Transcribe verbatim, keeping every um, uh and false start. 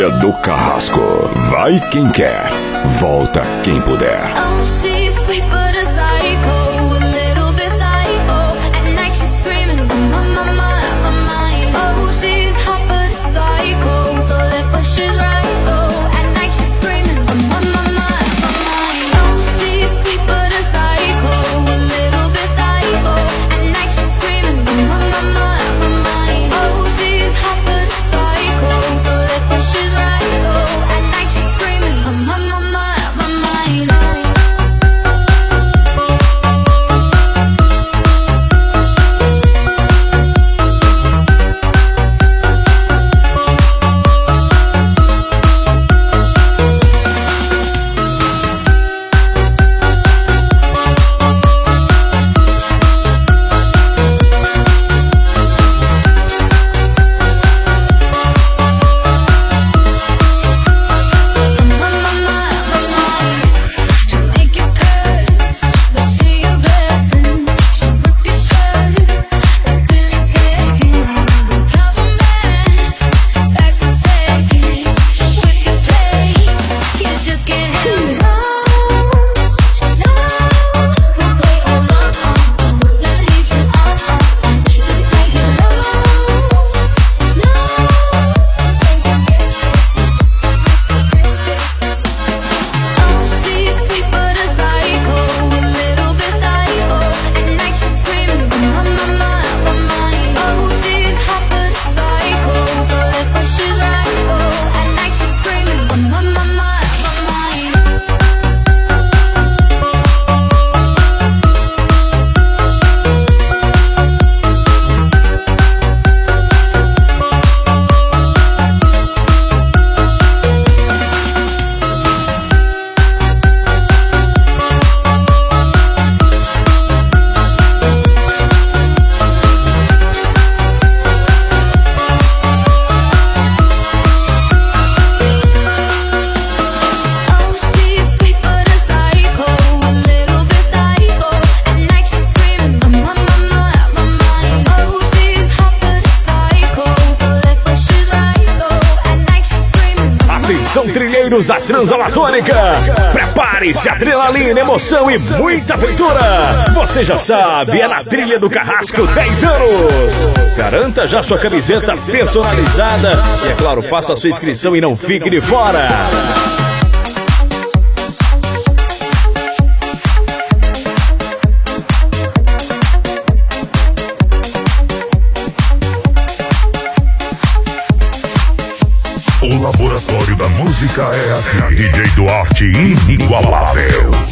Trilha do Carrasco. Vai quem quer, volta quem puder. Oh, she's sweet but a psycho, a little bit psycho. At night she's screaming, I'm on my mind, my mind. Oh, she's hot but a psycho, so left but she's right. Oh, at night she's screaming, I'm on my mind, my mind. Oh, she's sweet but a psycho, a little bit psycho. At night she's screaming, I'm on my mind, my mind. Oh, she's hot but a psycho, so left but she's right. Oh, at night she's screaming, I'm on my mind, my mind. São trilheiros da Transamazônica. Prepare-se, adrenalina, emoção e muita aventura. Você já sabe, é na Trilha do Carrasco dez anos. Garanta já sua camiseta personalizada e, é claro, faça a sua inscrição e não fique de fora. O laboratório da música é aqui. D J Duarte inigualável.